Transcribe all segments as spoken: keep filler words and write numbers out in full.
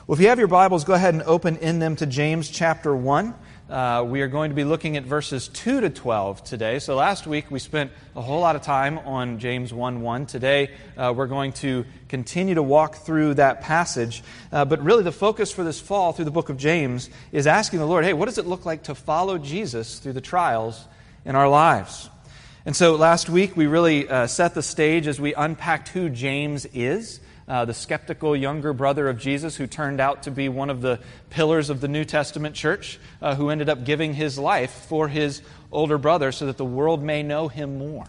Well, if you have your Bibles, go ahead and open in them to James chapter one. Uh, we are going to be looking at verses two to twelve today. So last week we spent a whole lot of time on James one one. Today uh, we're going to continue to walk through that passage. Uh, but really the focus for this fall through the book of James is asking the Lord, hey, what does it look like to follow Jesus through the trials in our lives? And so last week we really uh, set the stage as we unpacked who James is. Uh, the skeptical younger brother of Jesus who turned out to be one of the pillars of the New Testament church, uh, who ended up giving his life for his older brother so that the world may know him more.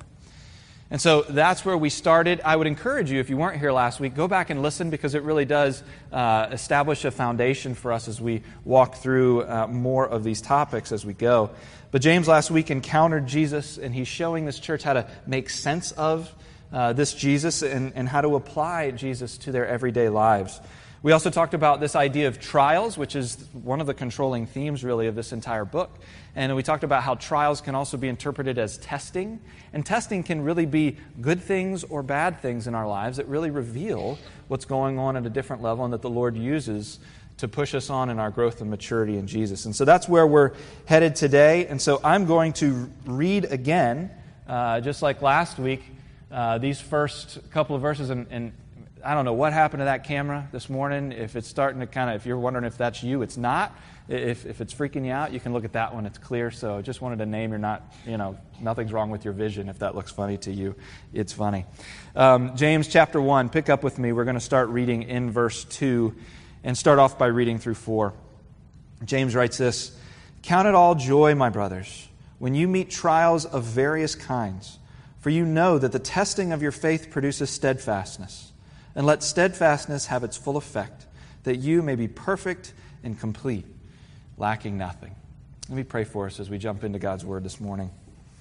And so that's where we started. I would encourage you, if you weren't here last week, go back and listen because it really does uh, establish a foundation for us as we walk through uh, more of these topics as we go. But James last week encountered Jesus, and he's showing this church how to make sense of Uh, this Jesus and, and how to apply Jesus to their everyday lives. We also talked about this idea of trials, which is one of the controlling themes, really, of this entire book. And we talked about how trials can also be interpreted as testing. And testing can really be good things or bad things in our lives that really reveal what's going on at a different level and that the Lord uses to push us on in our growth and maturity in Jesus. And so that's where we're headed today. And so I'm going to read again, uh, just like last week, Uh, these first couple of verses, and, and I don't know what happened to that camera this morning. If it's starting to kind of, if you're wondering if that's you, it's not. If if it's freaking you out, you can look at that one. It's clear. So just wanted to name you're not, you know, nothing's wrong with your vision. If that looks funny to you, it's funny. Um, James chapter one, pick up with me. We're going to start reading in verse two and start off by reading through four. James writes this: "Count it all joy, my brothers, when you meet trials of various kinds. For you know that the testing of your faith produces steadfastness. And let steadfastness have its full effect, that you may be perfect and complete, lacking nothing." Let me pray for us as we jump into God's Word this morning.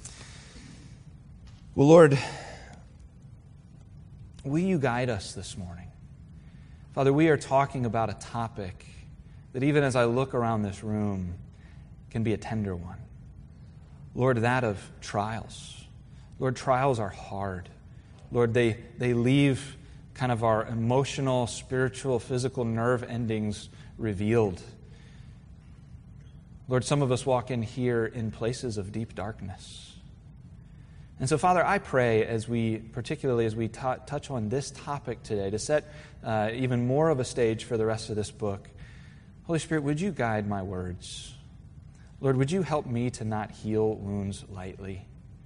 Well, Lord, will you guide us this morning? Father, we are talking about a topic that even as I look around this room can be a tender one. Lord, that of trials. Lord, trials are hard. Lord, they, they leave kind of our emotional, spiritual, physical nerve endings revealed. Lord, some of us walk in here in places of deep darkness. And so, Father, I pray as we, particularly as we t- touch on this topic today, to set uh, even more of a stage for the rest of this book, Holy Spirit, would you guide my words? Lord, would you help me to not heal wounds lightly?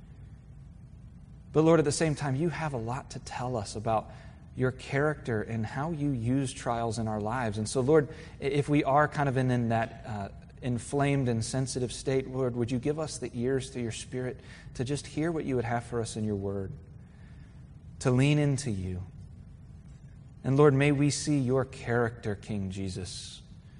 But Lord, at the same time, you have a lot to tell us about your character and how you use trials in our lives. And so, Lord, if we are kind of in, in that uh, inflamed and sensitive state, Lord, would you give us the ears through your Spirit to just hear what you would have for us in your word, to lean into you. And Lord, may we see your character, King Jesus,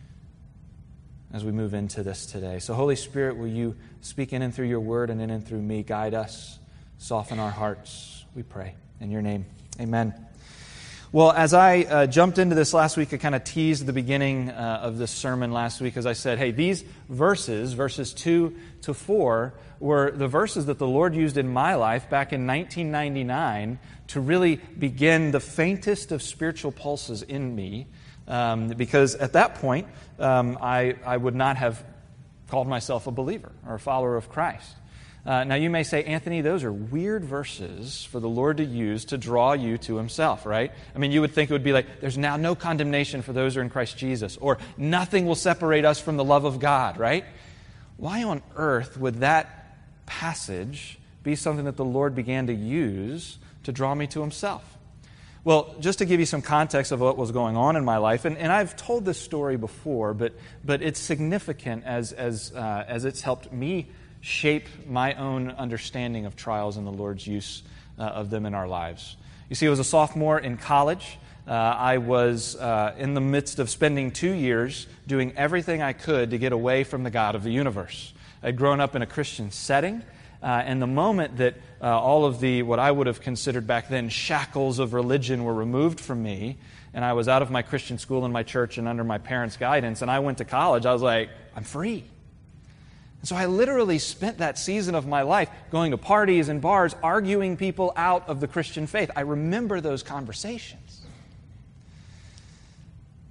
as we move into this today. So, Holy Spirit, will you speak in and through your word and in and through me, guide us, soften our hearts, we pray. In your name, amen. Well, as I uh, jumped into this last week, I kind of teased the beginning uh, of this sermon last week as I said, hey, these verses, verses two to four, were the verses that the Lord used in my life back in nineteen ninety-nine to really begin the faintest of spiritual pulses in me, um, because at that point, um, I, I would not have called myself a believer or a follower of Christ. Uh, now you may say, Anthony, those are weird verses for the Lord to use to draw you to himself, right? I mean, you would think it would be like, there's now no condemnation for those who are in Christ Jesus, or nothing will separate us from the love of God, right? Why on earth would that passage be something that the Lord began to use to draw me to himself? Well, just to give you some context of what was going on in my life, and, and I've told this story before, but but it's significant as, as, uh, as it's helped me shape my own understanding of trials and the Lord's use uh, of them in our lives. You see, I was a sophomore in college. Uh, I was uh, in the midst of spending two years doing everything I could to get away from the God of the universe. I'd grown up in a Christian setting, uh, and the moment that uh, all of the, what I would have considered back then, shackles of religion were removed from me, and I was out of my Christian school and my church and under my parents' guidance, and I went to college, I was like, I'm free. And so I literally spent that season of my life going to parties and bars, arguing people out of the Christian faith. I remember those conversations.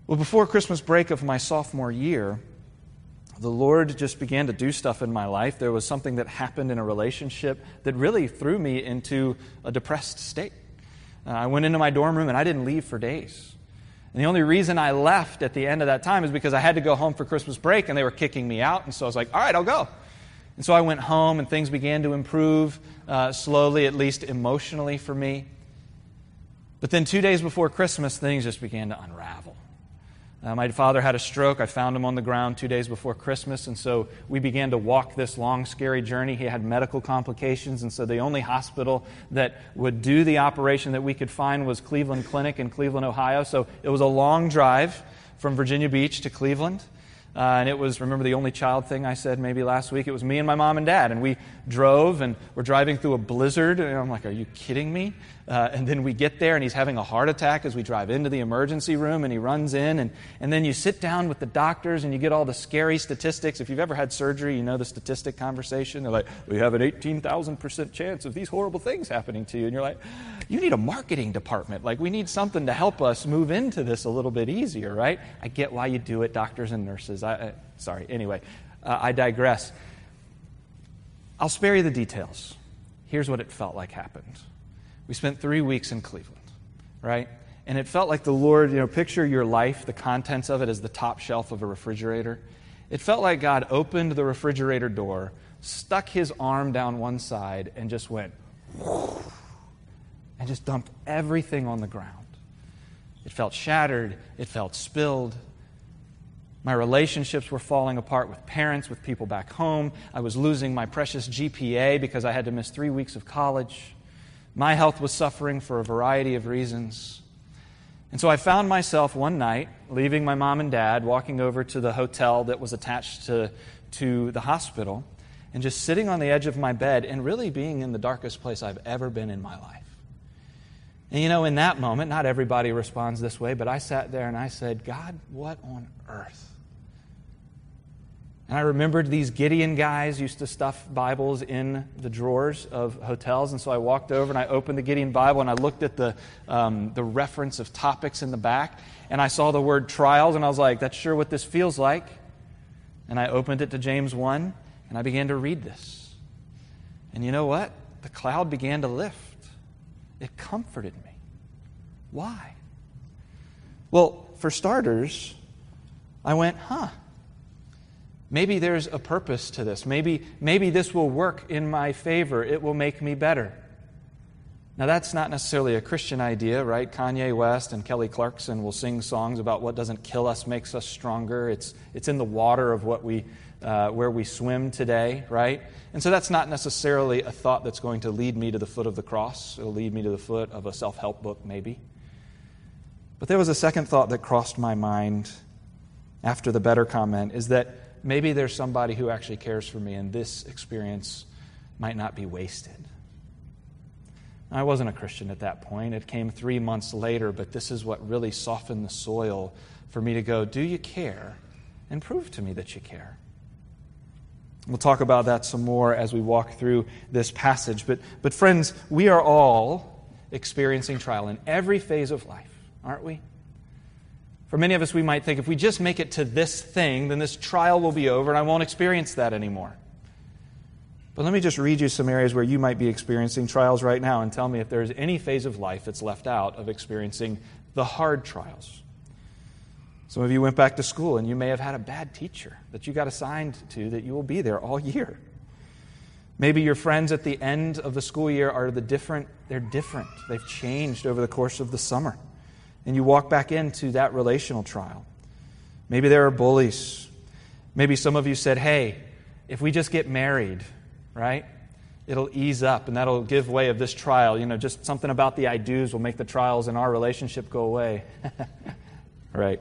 Well, before Christmas break of my sophomore year, the Lord just began to do stuff in my life. There was something that happened in a relationship that really threw me into a depressed state. Uh, I went into my dorm room and I didn't leave for days. And the only reason I left at the end of that time is because I had to go home for Christmas break and they were kicking me out. And so I was like, all right, I'll go. And so I went home and things began to improve uh, slowly, at least emotionally for me. But then two days before Christmas, things just began to unravel. Uh, my father had a stroke. I found him on the ground two days before Christmas, and so we began to walk this long, scary journey. He had medical complications, and so the only hospital that would do the operation that we could find was Cleveland Clinic in Cleveland, Ohio. So it was a long drive from Virginia Beach to Cleveland. Uh, and it was, remember the only child thing I said maybe last week? It was me and my mom and dad. And we drove, and we're driving through a blizzard. And I'm like, are you kidding me? Uh, and then we get there, and he's having a heart attack as we drive into the emergency room, and he runs in. And, and then you sit down with the doctors, and you get all the scary statistics. If you've ever had surgery, you know the statistic conversation. They're like, we have an eighteen thousand percent chance of these horrible things happening to you. And you're like, you need a marketing department. Like, we need something to help us move into this a little bit easier, right? I get why you do it, doctors and nurses. I, I, sorry. Anyway, uh, I digress. I'll spare you the details. Here's what it felt like happened. We spent three weeks in Cleveland, right? And it felt like the Lord, you know, picture your life, the contents of it as the top shelf of a refrigerator. It felt like God opened the refrigerator door, stuck his arm down one side, and just went, and just dumped everything on the ground. It felt shattered. It felt spilled. My relationships were falling apart with parents, with people back home. I was losing my precious G P A because I had to miss three weeks of college. My health was suffering for a variety of reasons. And so I found myself one night leaving my mom and dad, walking over to the hotel that was attached to, to the hospital, and just sitting on the edge of my bed and really being in the darkest place I've ever been in my life. And you know, in that moment, not everybody responds this way, but I sat there and I said, God, what on earth? And I remembered these Gideon guys used to stuff Bibles in the drawers of hotels. And so I walked over and I opened the Gideon Bible and I looked at the um, the reference of topics in the back. And I saw the word trials and I was like, that's sure what this feels like. And I opened it to James one and I began to read this. And you know what? The cloud began to lift. It comforted me. Why? Well, for starters, I went, huh. Maybe there's a purpose to this. Maybe, maybe this will work in my favor. It will make me better. Now, that's not necessarily a Christian idea, right? Kanye West and Kelly Clarkson will sing songs about what doesn't kill us makes us stronger. It's, it's in the water of what we, uh, where we swim today, right? And so that's not necessarily a thought that's going to lead me to the foot of the cross. It'll lead me to the foot of a self-help book, maybe. But there was a second thought that crossed my mind after the better comment, is that maybe there's somebody who actually cares for me, and this experience might not be wasted. I wasn't a Christian at that point. It came three months later, but this is what really softened the soil for me to go, do you care? And prove to me that you care. We'll talk about that some more as we walk through this passage. But, but friends, we are all experiencing trial in every phase of life, aren't we? For many of us, we might think, if we just make it to this thing, then this trial will be over and I won't experience that anymore. But let me just read you some areas where you might be experiencing trials right now and tell me if there's any phase of life that's left out of experiencing the hard trials. Some of you went back to school and you may have had a bad teacher that you got assigned to that you will be there all year. Maybe your friends at the end of the school year are the different, they're different. They've changed over the course of the summer. And you walk back into that relational trial. Maybe there are bullies. Maybe some of you said, hey, if we just get married, right, it'll ease up and that'll give way of this trial. You know, just something about the I do's will make the trials in our relationship go away. Right.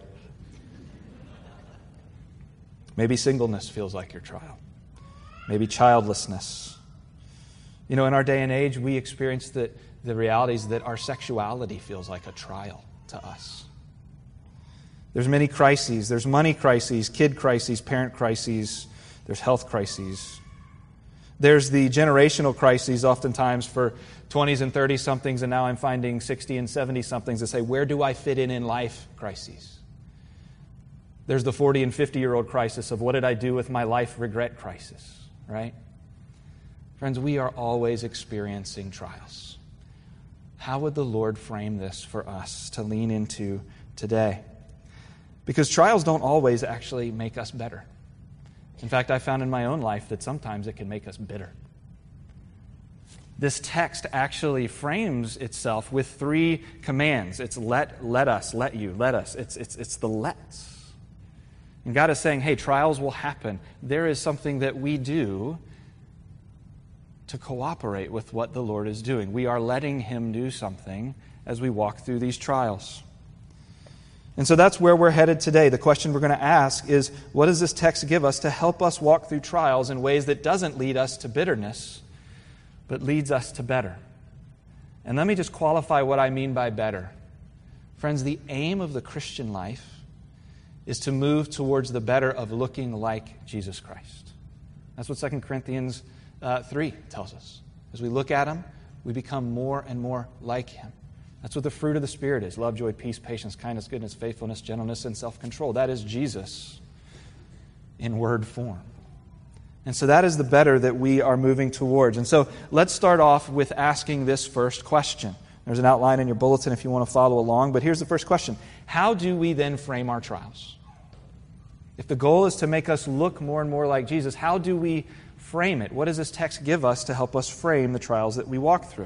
Maybe singleness feels like your trial. Maybe childlessness. You know, in our day and age, we experience the, the realities that our sexuality feels like a trial to us. There's many crises. There's money crises, kid crises, parent crises. There's health crises. There's the generational crises oftentimes for twenties and thirty-somethings, and now I'm finding sixty and seventy-somethings that say, where do I fit in in life crises? There's the forty and fifty-year-old crisis of what did I do with my life regret crisis, right? Friends, we are always experiencing trials. How would the Lord frame this for us to lean into today? Because trials don't always actually make us better. In fact, I found in my own life that sometimes it can make us bitter. This text actually frames itself with three commands. It's let, let us, let you, let us. It's, it's, it's the let's. And God is saying, hey, trials will happen. There is something that we do to cooperate with what the Lord is doing. We are letting Him do something as we walk through these trials. And so that's where we're headed today. The question we're going to ask is, what does this text give us to help us walk through trials in ways that doesn't lead us to bitterness, but leads us to better? And let me just qualify what I mean by better. Friends, the aim of the Christian life is to move towards the better of looking like Jesus Christ. That's what Second Corinthians uh, three tells us. As we look at Him, we become more and more like Him. That's what the fruit of the Spirit is. Love, joy, peace, patience, kindness, goodness, faithfulness, gentleness, and self-control. That is Jesus in word form. And so that is the better that we are moving towards. And so let's start off with asking this first question. There's an outline in your bulletin if you want to follow along. But here's the first question. How do we then frame our trials? If the goal is to make us look more and more like Jesus, how do we frame it? What does this text give us to help us frame the trials that we walk through?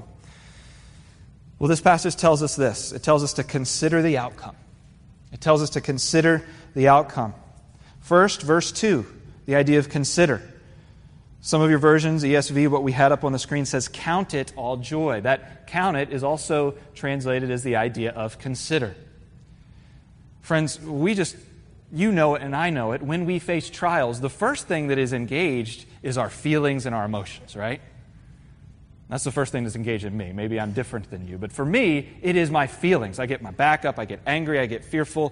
Well, this passage tells us this. It tells us to consider the outcome. It tells us to consider the outcome. First, verse two, the idea of consider. Some of your versions, E S V, what we had up on the screen says, count it all joy. That count it is also translated as the idea of consider. Friends, we just, you know it and I know it, when we face trials, the first thing that is engaged is our feelings and our emotions, right? That's the first thing that's engaged in me. Maybe I'm different than you. But for me, it is my feelings. I get my back up, I get angry, I get fearful.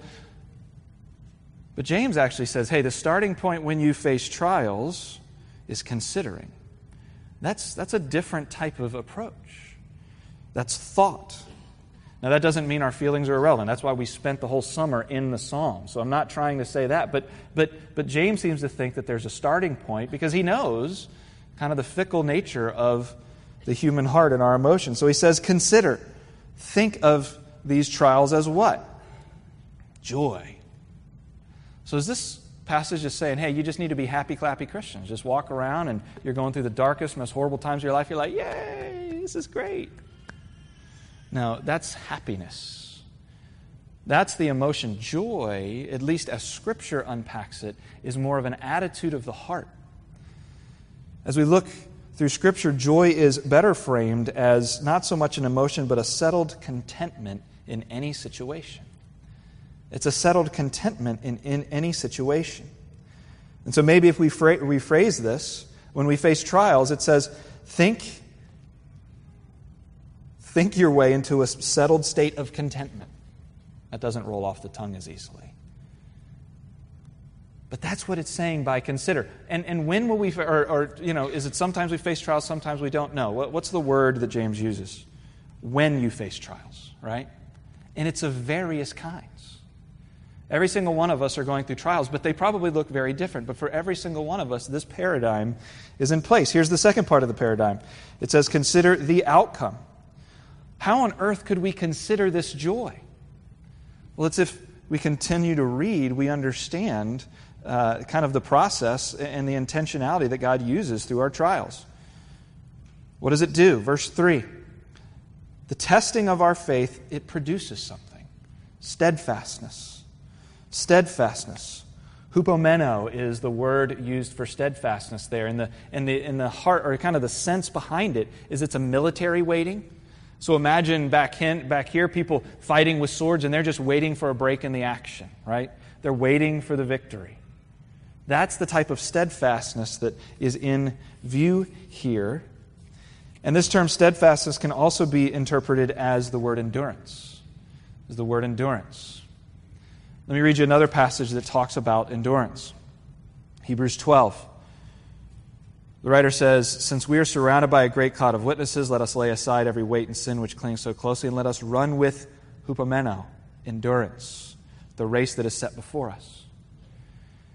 But James actually says, hey, the starting point when you face trials is considering. That's, that's a different type of approach. That's thought. Now, that doesn't mean our feelings are irrelevant. That's why we spent the whole summer in the Psalms. So I'm not trying to say that. But, but, but James seems to think that there's a starting point because he knows kind of the fickle nature of the human heart and our emotions. So he says, consider. Think of these trials as what? Joy. So is this passage just saying, hey, you just need to be happy, clappy Christians. Just walk around and you're going through the darkest, most horrible times of your life. You're like, yay, this is great. No, that's happiness. That's the emotion. Joy, at least as Scripture unpacks it, is more of an attitude of the heart. As we look through Scripture, joy is better framed as not so much an emotion, but a settled contentment in any situation. It's a settled contentment in, in any situation. And so maybe if we fra- rephrase this, when we face trials, it says, think, think your way into a settled state of contentment. That doesn't roll off the tongue as easily. But that's what it's saying by consider. And and when will we, or, or you know, is it sometimes we face trials, sometimes we don't know? What, what's the word that James uses? When you face trials, right? And it's of various kinds. Every single one of us are going through trials, but they probably look very different. But for every single one of us, this paradigm is in place. Here's the second part of the paradigm. It says, consider the outcome. How on earth could we consider this joy? Well, it's if we continue to read, we understand uh, kind of the process and the intentionality that God uses through our trials. What does it do? Verse three. The testing of our faith, it produces something. Steadfastness. Steadfastness. Hupomeno is the word used for steadfastness there. And the, and the, and the heart, or kind of the sense behind it, is it's a military waiting. So imagine back, in, back here, people fighting with swords, and they're just waiting for a break in the action, right? They're waiting for the victory. That's the type of steadfastness that is in view here. And this term steadfastness can also be interpreted as the word endurance. As the word endurance. Let me read you another passage that talks about endurance. Hebrews twelve. The writer says, since we are surrounded by a great cloud of witnesses, let us lay aside every weight and sin which clings so closely, and let us run with hupomeno, endurance, the race that is set before us.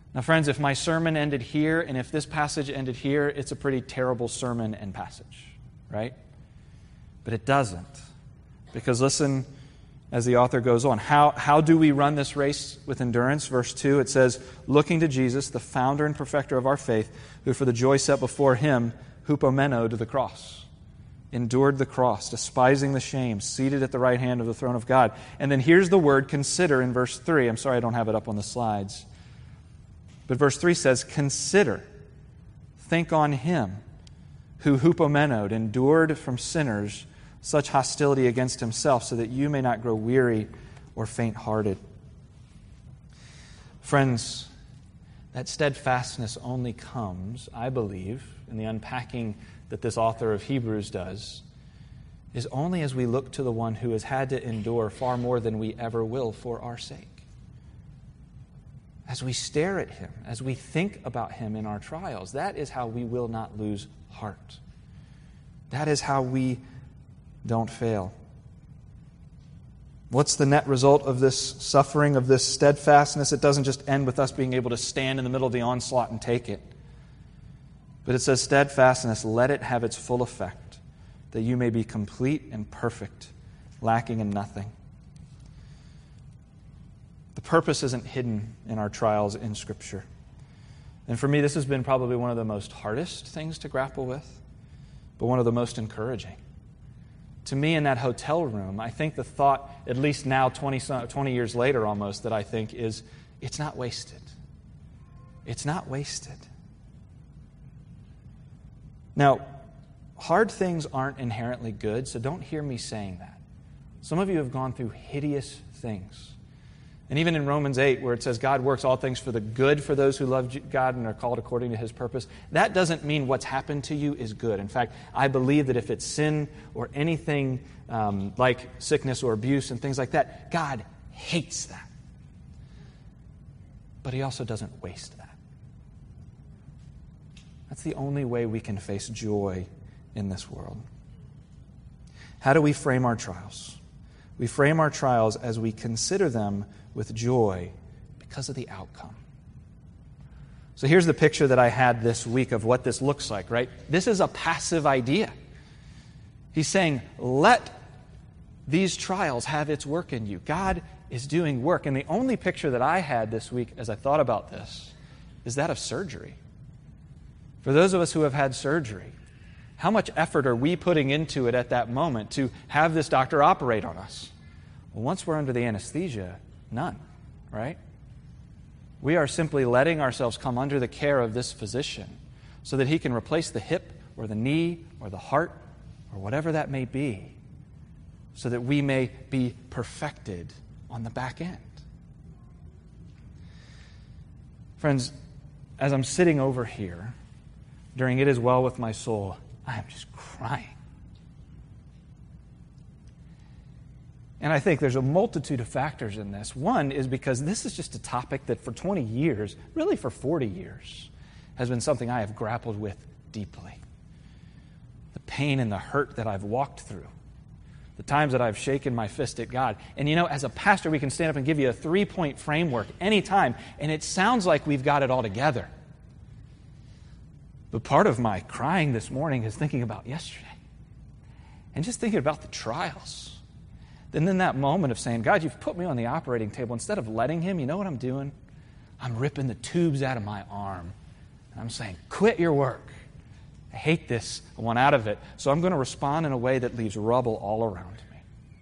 Now, friends, if my sermon ended here and if this passage ended here, it's a pretty terrible sermon and passage, right? But it doesn't. Because listen, as the author goes on, how, how do we run this race with endurance? Verse two, it says, looking to Jesus, the founder and perfecter of our faith, who for the joy set before him, hupomenoed the cross, endured the cross, despising the shame, seated at the right hand of the throne of God. And then here's the word consider in verse three. I'm sorry I don't have it up on the slides. But verse three says, consider, think on him who hupomenoed, endured from sinners such hostility against himself, so that you may not grow weary or faint-hearted. Friends, that steadfastness only comes, I believe, in the unpacking that this author of Hebrews does, is only as we look to the one who has had to endure far more than we ever will for our sake. As we stare at him, as we think about him in our trials, that is how we will not lose heart. That is how we don't fail. What's the net result of this suffering, of this steadfastness? It doesn't just end with us being able to stand in the middle of the onslaught and take it. But it says, steadfastness, let it have its full effect, that you may be complete and perfect, lacking in nothing. The purpose isn't hidden in our trials in Scripture. And for me, this has been probably one of the most hardest things to grapple with, but one of the most encouraging. To me, in that hotel room, I think the thought, at least now, twenty, twenty years later almost, that I think is, it's not wasted. It's not wasted. Now, hard things aren't inherently good, so don't hear me saying that. Some of you have gone through hideous things. And even in Romans eight, where it says God works all things for the good for those who love God and are called according to his purpose, that doesn't mean what's happened to you is good. In fact, I believe that if it's sin or anything um, like sickness or abuse and things like that, God hates that. But he also doesn't waste that. That's the only way we can face joy in this world. How do we frame our trials? We frame our trials as we consider them with joy because of the outcome. So here's the picture that I had this week of what this looks like, right? This is a passive idea. He's saying, let these trials have its work in you. God is doing work. And the only picture that I had this week as I thought about this is that of surgery. For those of us who have had surgery, how much effort are we putting into it at that moment to have this doctor operate on us? Well, once we're under the anesthesia, none, right? We are simply letting ourselves come under the care of this physician so that he can replace the hip or the knee or the heart or whatever that may be, so that we may be perfected on the back end. Friends, as I'm sitting over here during It Is Well With My Soul, I am just crying. And I think there's a multitude of factors in this. One is because this is just a topic that for twenty years, really for forty years, has been something I have grappled with deeply. The pain and the hurt that I've walked through. The times that I've shaken my fist at God. And you know, as a pastor, we can stand up and give you a three-point framework anytime, and it sounds like we've got it all together. But part of my crying this morning is thinking about yesterday. And just thinking about the trials. And then that moment of saying, God, you've put me on the operating table. Instead of letting him, you know what I'm doing? I'm ripping the tubes out of my arm. And I'm saying, quit your work. I hate this. I want out of it. So I'm going to respond in a way that leaves rubble all around me.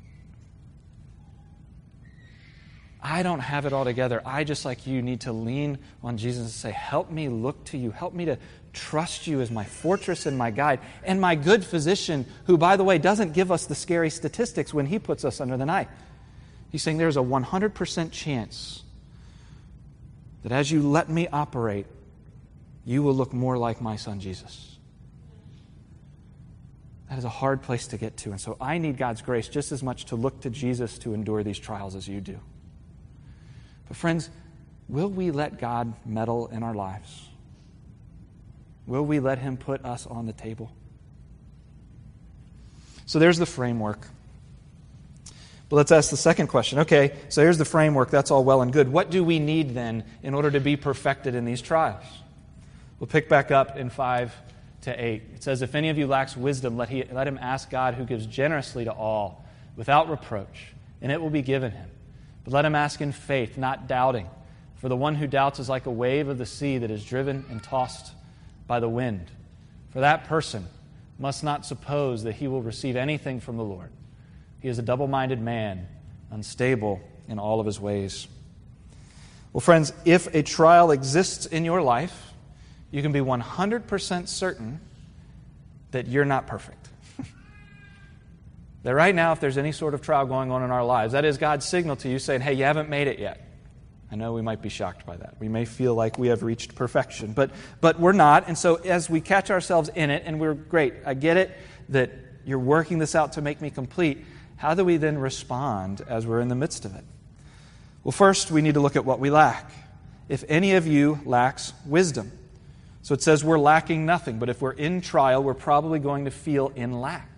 I don't have it all together. I, just like you, need to lean on Jesus and say, help me look to you. Help me to trust you as my fortress and my guide and my good physician, who, by the way, doesn't give us the scary statistics when he puts us under the knife. He's saying there's a one hundred percent chance that as you let me operate, you will look more like my son Jesus. That is a hard place to get to. And so I need God's grace just as much to look to Jesus to endure these trials as you do. But friends, will we let God meddle in our lives? Will we let him put us on the table? So there's the framework. But let's ask the second question. Okay, so here's the framework. That's all well and good. What do we need then in order to be perfected in these trials? We'll pick back up in five to eight. It says, if any of you lacks wisdom, let, he, let him ask God, who gives generously to all, without reproach, and it will be given him. But let him ask in faith, not doubting. For the one who doubts is like a wave of the sea that is driven and tossed by the wind. For that person must not suppose that he will receive anything from the Lord. He is a double-minded man, unstable in all of his ways. Well, friends, if a trial exists in your life, you can be one hundred percent certain that you're not perfect. That right now, if there's any sort of trial going on in our lives, that is God's signal to you saying, hey, you haven't made it yet. I know we might be shocked by that. We may feel like we have reached perfection, but but we're not. And so as we catch ourselves in it, and we're great, I get it that you're working this out to make me complete, how do we then respond as we're in the midst of it? Well, first, we need to look at what we lack. If any of you lacks wisdom. So it says we're lacking nothing, but if we're in trial, we're probably going to feel in lack.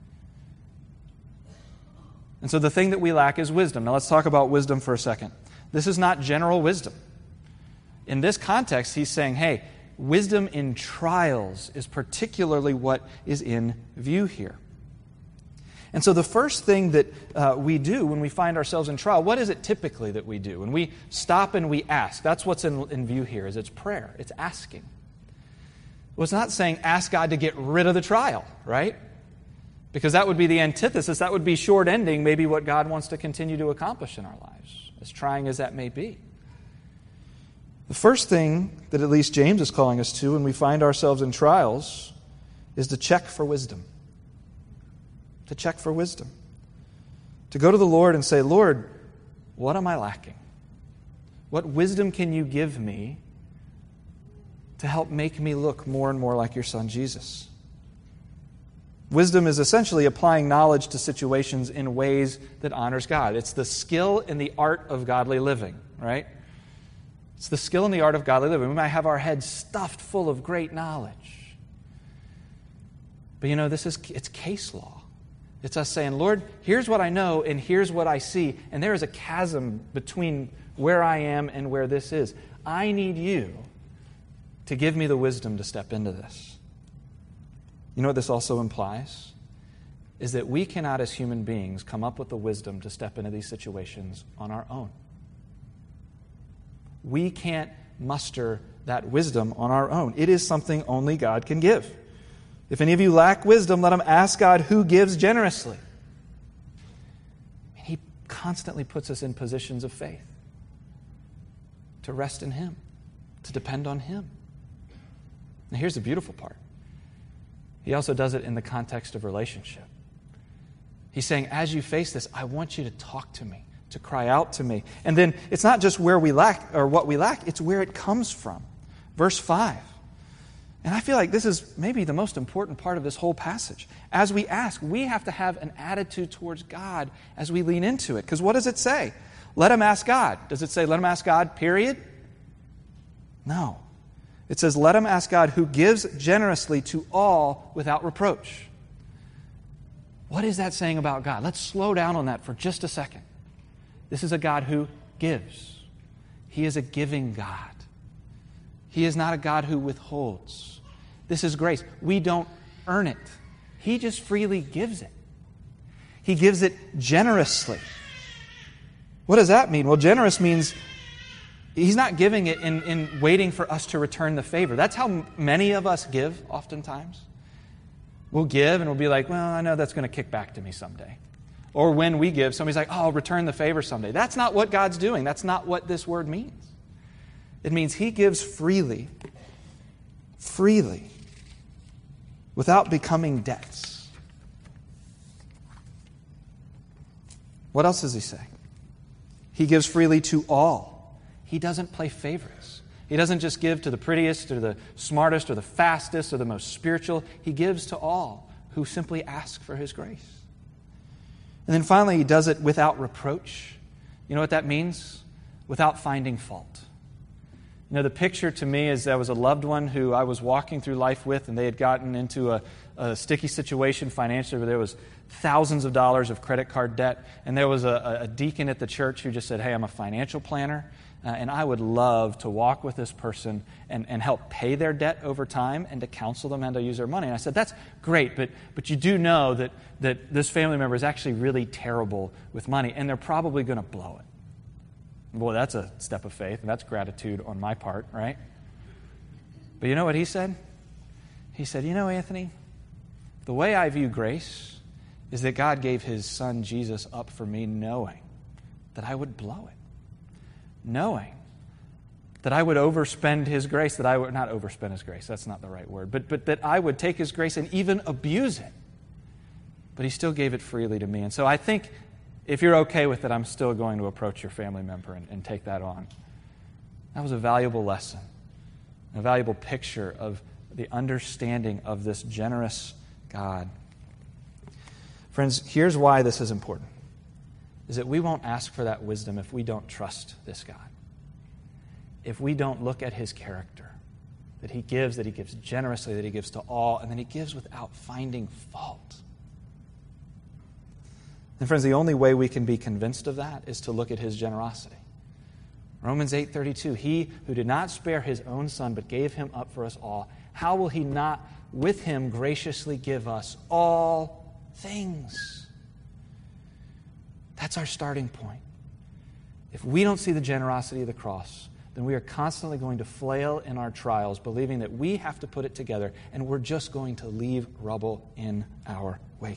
And so the thing that we lack is wisdom. Now let's talk about wisdom for a second. This is not general wisdom. In this context, he's saying, hey, wisdom in trials is particularly what is in view here. And so the first thing that uh, we do when we find ourselves in trial, what is it typically that we do? When we stop and we ask, that's what's in, in view here, is it's prayer. It's asking. Well, it's not saying ask God to get rid of the trial, right? Because that would be the antithesis. That would be short-ending maybe what God wants to continue to accomplish in our lives, as trying as that may be. The first thing that at least James is calling us to when we find ourselves in trials is to check for wisdom. To check for wisdom. To go to the Lord and say, Lord, what am I lacking? What wisdom can you give me to help make me look more and more like your Son, Jesus? Wisdom is essentially applying knowledge to situations in ways that honors God. It's the skill and the art of godly living, right? It's the skill and the art of godly living. We might have our heads stuffed full of great knowledge. But you know, this is it's case law. It's us saying, Lord, here's what I know and here's what I see. And there is a chasm between where I am and where this is. I need you to give me the wisdom to step into this. You know what this also implies? Is that we cannot, as human beings, come up with the wisdom to step into these situations on our own. We can't muster that wisdom on our own. It is something only God can give. If any of you lack wisdom, let him ask God who gives generously. And he constantly puts us in positions of faith. To rest in him. To depend on him. Now here's the beautiful part. He also does it in the context of relationship. He's saying, as you face this, I want you to talk to me, to cry out to me. And then it's not just where we lack or what we lack, it's where it comes from. Verse five. And I feel like this is maybe the most important part of this whole passage. As we ask, we have to have an attitude towards God as we lean into it. Because what does it say? Let him ask God. Does it say let him ask God, period? No. It says, let him ask God who gives generously to all without reproach. What is that saying about God? Let's slow down on that for just a second. This is a God who gives. He is a giving God. He is not a God who withholds. This is grace. We don't earn it. He just freely gives it. He gives it generously. What does that mean? Well, generous means he's not giving it in, in waiting for us to return the favor. That's how many of us give oftentimes. We'll give and we'll be like, well, I know that's going to kick back to me someday. Or when we give, somebody's like, oh, I'll return the favor someday. That's not what God's doing. That's not what this word means. It means he gives freely, freely, without becoming debts. What else does he say? He gives freely to all. He doesn't play favorites. He doesn't just give to the prettiest or the smartest or the fastest or the most spiritual. He gives to all who simply ask for his grace. And then finally, he does it without reproach. You know what that means? Without finding fault. You know, the picture to me is there was a loved one who I was walking through life with, and they had gotten into a, a sticky situation financially where there was thousands of dollars of credit card debt, and there was a, a deacon at the church who just said, hey, I'm a financial planner, uh, and I would love to walk with this person and, and help pay their debt over time and to counsel them and to use their money. And I said, that's great, but but you do know that, that this family member is actually really terrible with money, and they're probably going to blow it. Boy, that's a step of faith, and that's gratitude on my part, right? But you know what he said? He said, you know, Anthony, the way I view grace is that God gave his son Jesus up for me knowing that I would blow it. Knowing that I would overspend his grace, that I would not overspend his grace, that's not the right word, but, but that I would take his grace and even abuse it. But he still gave it freely to me. And so I think if you're okay with it, I'm still going to approach your family member and, and take that on. That was a valuable lesson, a valuable picture of the understanding of this generous God. Friends, here's why this is important, is that we won't ask for that wisdom if we don't trust this God. If we don't look at his character, that he gives, that he gives generously, that he gives to all, and that he gives without finding fault. And friends, the only way we can be convinced of that is to look at his generosity. Romans eight thirty-two, he who did not spare his own son but gave him up for us all, how will he not with him graciously give us all things? That's our starting point. If we don't see the generosity of the cross, then we are constantly going to flail in our trials, believing that we have to put it together, and we're just going to leave rubble in our wake.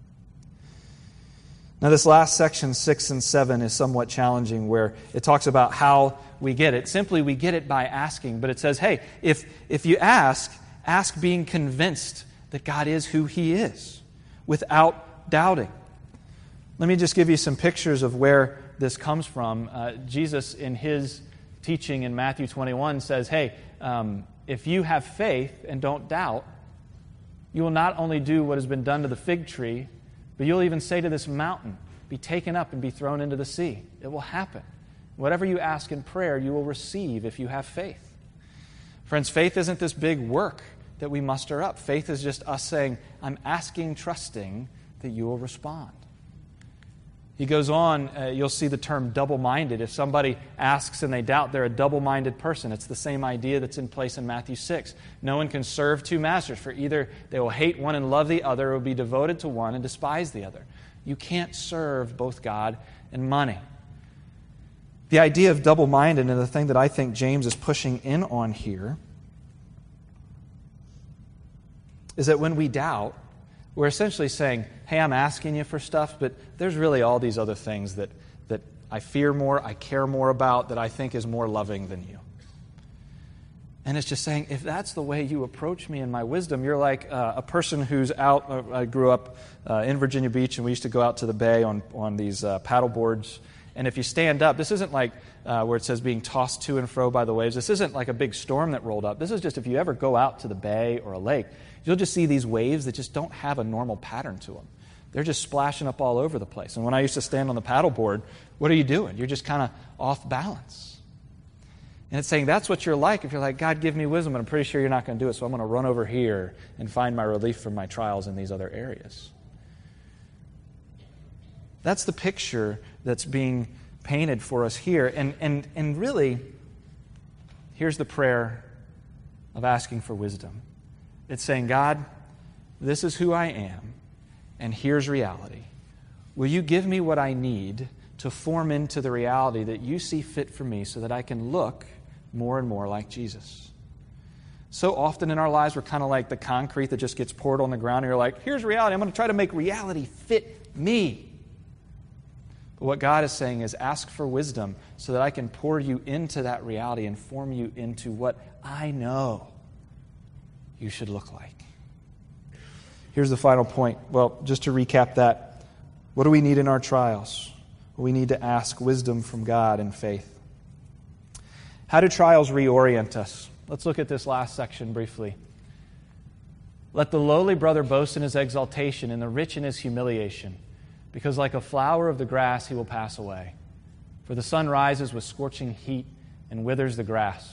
Now, this last section, six and seven, is somewhat challenging, where it talks about how we get it. Simply, we get it by asking. But it says, hey, if, if you ask, ask being convinced that God is who he is, without doubting. Let me just give you some pictures of where this comes from. Uh, Jesus, in his teaching in Matthew twenty-one, says, hey, um, if you have faith and don't doubt, you will not only do what has been done to the fig tree, but you'll even say to this mountain, be taken up and be thrown into the sea. It will happen. Whatever you ask in prayer, you will receive if you have faith. Friends, faith isn't this big work that we muster up. Faith is just us saying, I'm asking, trusting that you will respond. He goes on, uh, you'll see the term double-minded. If somebody asks and they doubt, they're a double-minded person. It's the same idea that's in place in Matthew six. No one can serve two masters, for either they will hate one and love the other, or will be devoted to one and despise the other. You can't serve both God and money. The idea of double-minded, and the thing that I think James is pushing in on here, is that when we doubt, we're essentially saying, hey, I'm asking you for stuff, but there's really all these other things that, that I fear more, I care more about, that I think is more loving than you. And it's just saying, if that's the way you approach me in my wisdom, you're like uh, a person who's out. Uh, I grew up uh, in Virginia Beach, and we used to go out to the bay on, on these uh, paddle boards. And if you stand up, this isn't like uh, where it says being tossed to and fro by the waves. This isn't like a big storm that rolled up. This is just if you ever go out to the bay or a lake, you'll just see these waves that just don't have a normal pattern to them. They're just splashing up all over the place. And when I used to stand on the paddleboard, what are you doing? You're just kind of off balance. And it's saying that's what you're like if you're like, God, give me wisdom, but I'm pretty sure you're not going to do it, so I'm going to run over here and find my relief from my trials in these other areas. That's the picture that's being painted for us here. And, and, and really, here's the prayer of asking for wisdom. It's saying, God, this is who I am, and here's reality. Will you give me what I need to form into the reality that you see fit for me so that I can look more and more like Jesus? So often in our lives, we're kind of like the concrete that just gets poured on the ground, and you're like, here's reality. I'm going to try to make reality fit me. But what God is saying is ask for wisdom so that I can pour you into that reality and form you into what I know you should look like. Here's the final point. Well, just to recap that, what do we need in our trials? We need to ask wisdom from God in faith. How do trials reorient us? Let's look at this last section briefly. Let the lowly brother boast in his exaltation and the rich in his humiliation, because like a flower of the grass he will pass away. For the sun rises with scorching heat and withers the grass.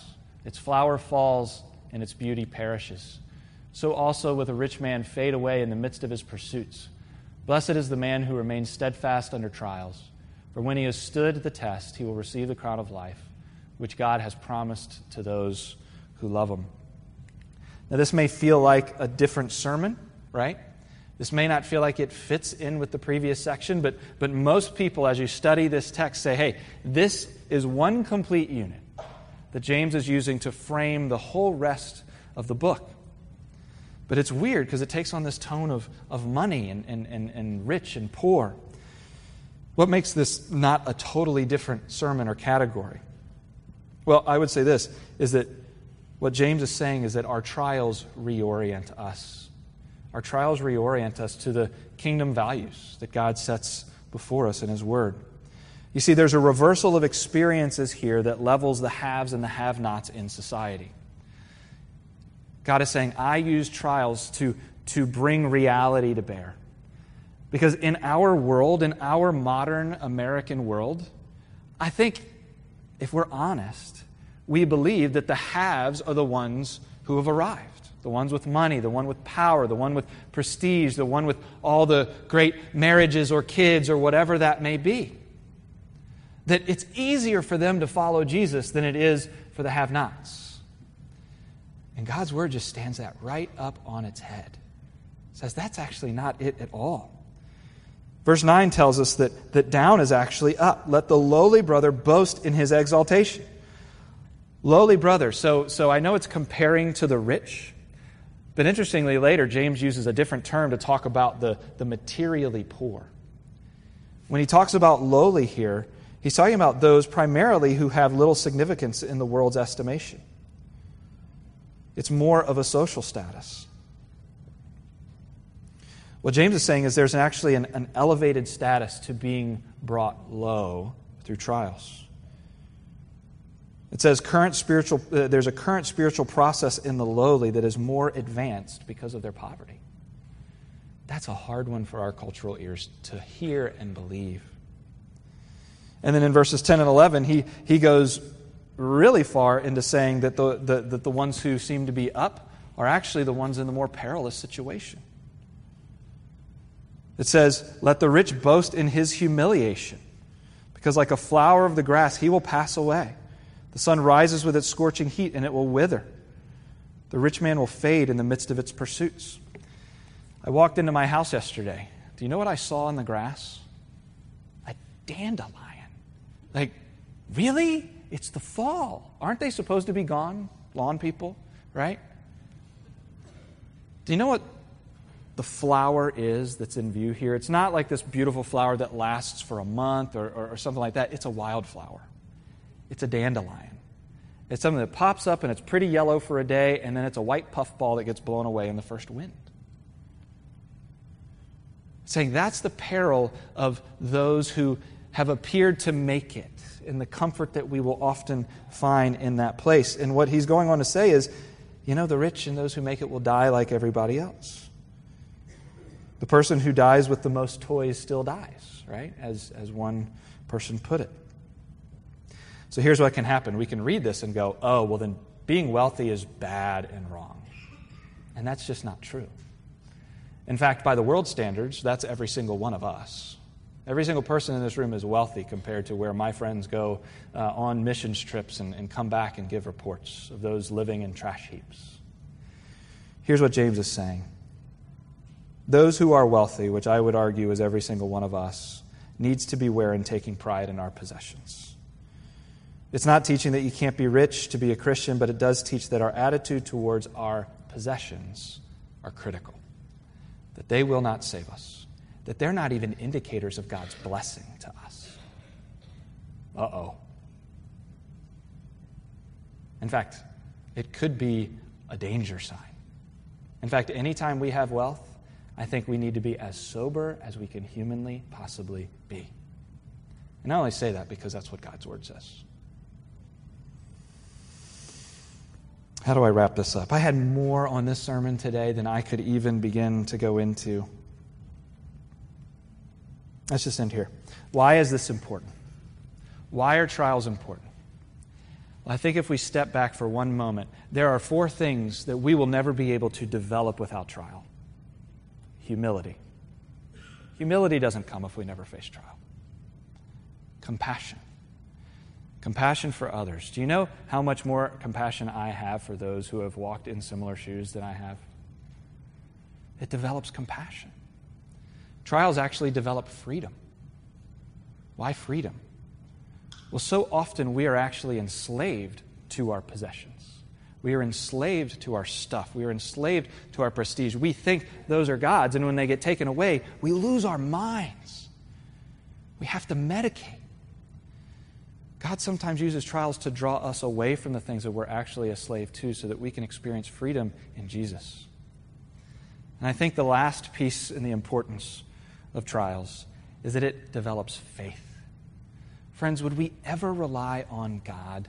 Its flower falls, and its beauty perishes. So also will a rich man fade away in the midst of his pursuits. Blessed is the man who remains steadfast under trials, for when he has stood the test, he will receive the crown of life, which God has promised to those who love him. Now, this may feel like a different sermon, right? This may not feel like it fits in with the previous section, but, but most people, as you study this text, say, hey, this is one complete unit that James is using to frame the whole rest of the book. But it's weird because it takes on this tone of, of money and, and, and, and rich and poor. What makes this not a totally different sermon or category? Well, I would say this, is that what James is saying is that our trials reorient us. Our trials reorient us to the kingdom values that God sets before us in His Word. You see, there's a reversal of experiences here that levels the haves and the have-nots in society. God is saying, I use trials to, to bring reality to bear. Because in our world, in our modern American world, I think, if we're honest, we believe that the haves are the ones who have arrived. The ones with money, the one with power, the one with prestige, the one with all the great marriages or kids or whatever that may be. That it's easier for them to follow Jesus than it is for the have-nots. And God's Word just stands that right up on its head. It says that's actually not it at all. Verse nine tells us that, that down is actually up. Let the lowly brother boast in his exaltation. Lowly brother. So, so I know it's comparing to the rich, but interestingly later, James uses a different term to talk about the, the materially poor. When he talks about lowly here, he's talking about those primarily who have little significance in the world's estimation. It's more of a social status. What James is saying is there's actually an, an elevated status to being brought low through trials. It says current spiritual. Uh, there's a current spiritual process in the lowly that is more advanced because of their poverty. That's a hard one for our cultural ears to hear and believe. And then in verses ten and eleven, he, he goes really far into saying that the, the, that the ones who seem to be up are actually the ones in the more perilous situation. It says, let the rich boast in his humiliation, because like a flower of the grass, he will pass away. The sun rises with its scorching heat, and it will wither. The rich man will fade in the midst of its pursuits. I walked into my house yesterday. Do you know what I saw in the grass? A dandelion. Like, really? It's the fall. Aren't they supposed to be gone? Lawn people, right? Do you know what the flower is that's in view here? It's not like this beautiful flower that lasts for a month or, or, or something like that. It's a wildflower. It's a dandelion. It's something that pops up and it's pretty yellow for a day, and then it's a white puffball that gets blown away in the first wind. Saying that's the peril of those who have appeared to make it, and the comfort that we will often find in that place. And what he's going on to say is, you know, the rich and those who make it will die like everybody else. The person who dies with the most toys still dies, right? As, as one person put it. So here's what can happen. We can read this and go, oh, well then being wealthy is bad and wrong. And that's just not true. In fact, by the world standards, that's every single one of us. Every single person in this room is wealthy compared to where my friends go uh, on missions trips and, and come back and give reports of those living in trash heaps. Here's what James is saying. Those who are wealthy, which I would argue is every single one of us, needs to beware in taking pride in our possessions. It's not teaching that you can't be rich to be a Christian, but it does teach that our attitude towards our possessions are critical. That they will not save us. That they're not even indicators of God's blessing to us. Uh-oh. In fact, it could be a danger sign. In fact, anytime we have wealth, I think we need to be as sober as we can humanly possibly be. And I only say that because that's what God's Word says. How do I wrap this up? I had more on this sermon today than I could even begin to go into. Let's just end here. Why is this important? Why are trials important? Well, I think if we step back for one moment, there are four things that we will never be able to develop without trial. Humility. Humility doesn't come if we never face trial. Compassion. Compassion for others. Do you know how much more compassion I have for those who have walked in similar shoes than I have? It develops compassion. Trials actually develop freedom. Why freedom? Well, so often we are actually enslaved to our possessions. We are enslaved to our stuff. We are enslaved to our prestige. We think those are God's, and when they get taken away, we lose our minds. We have to medicate. God sometimes uses trials to draw us away from the things that we're actually a slave to so that we can experience freedom in Jesus. And I think the last piece in the importance of trials is that it develops faith. Friends, would we ever rely on God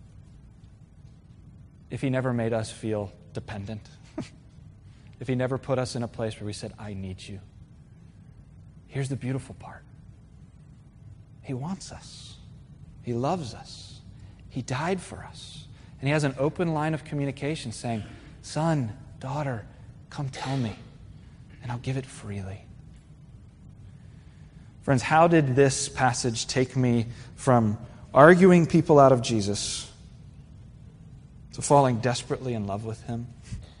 if He never made us feel dependent? If He never put us in a place where we said, I need you? Here's the beautiful part. He wants us. He loves us. He died for us. And He has an open line of communication saying, son, daughter, come tell me, and I'll give it freely. Friends, how did this passage take me from arguing people out of Jesus to falling desperately in love with Him?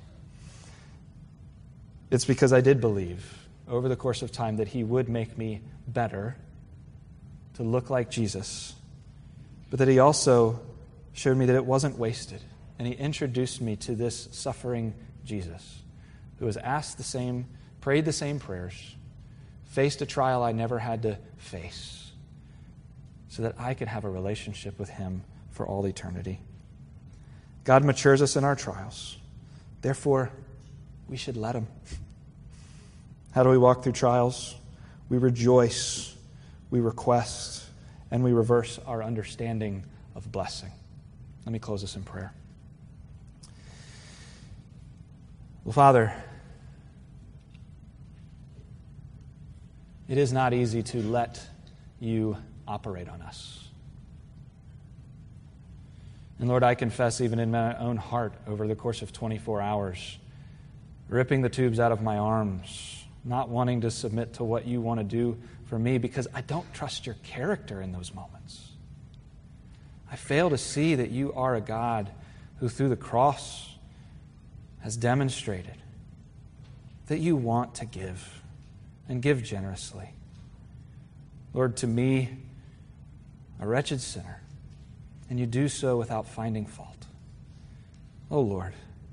It's because I did believe over the course of time that He would make me better to look like Jesus, but that He also showed me that it wasn't wasted. And He introduced me to this suffering Jesus who has asked the same, prayed the same prayers, faced a trial I never had to face, so that I could have a relationship with Him for all eternity. God matures us in our trials. Therefore, we should let Him. How do we walk through trials? We rejoice, we request, and we reverse our understanding of blessing. Let me close this in prayer. Well, Father, it is not easy to let You operate on us. And Lord, I confess even in my own heart over the course of twenty-four hours, ripping the tubes out of my arms, not wanting to submit to what You want to do for me because I don't trust Your character in those moments. I fail to see that You are a God who through the cross has demonstrated that You want to give and give generously. Lord, to me, a wretched sinner, and You do so without finding fault. Oh, Lord,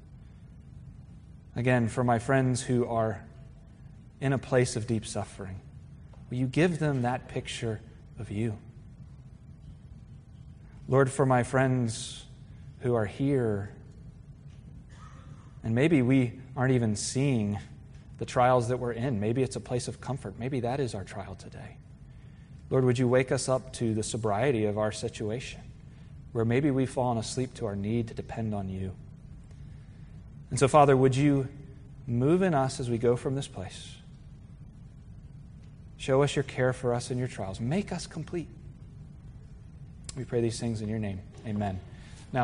again, for my friends who are in a place of deep suffering, will You give them that picture of You? Lord, for my friends who are here, and maybe we aren't even seeing the trials that we're in. Maybe it's a place of comfort. Maybe that is our trial today. Lord, would You wake us up to the sobriety of our situation, where maybe we've fallen asleep to our need to depend on You. And so, Father, would You move in us as we go from this place? Show us Your care for us in Your trials. Make us complete. We pray these things in Your name. Amen.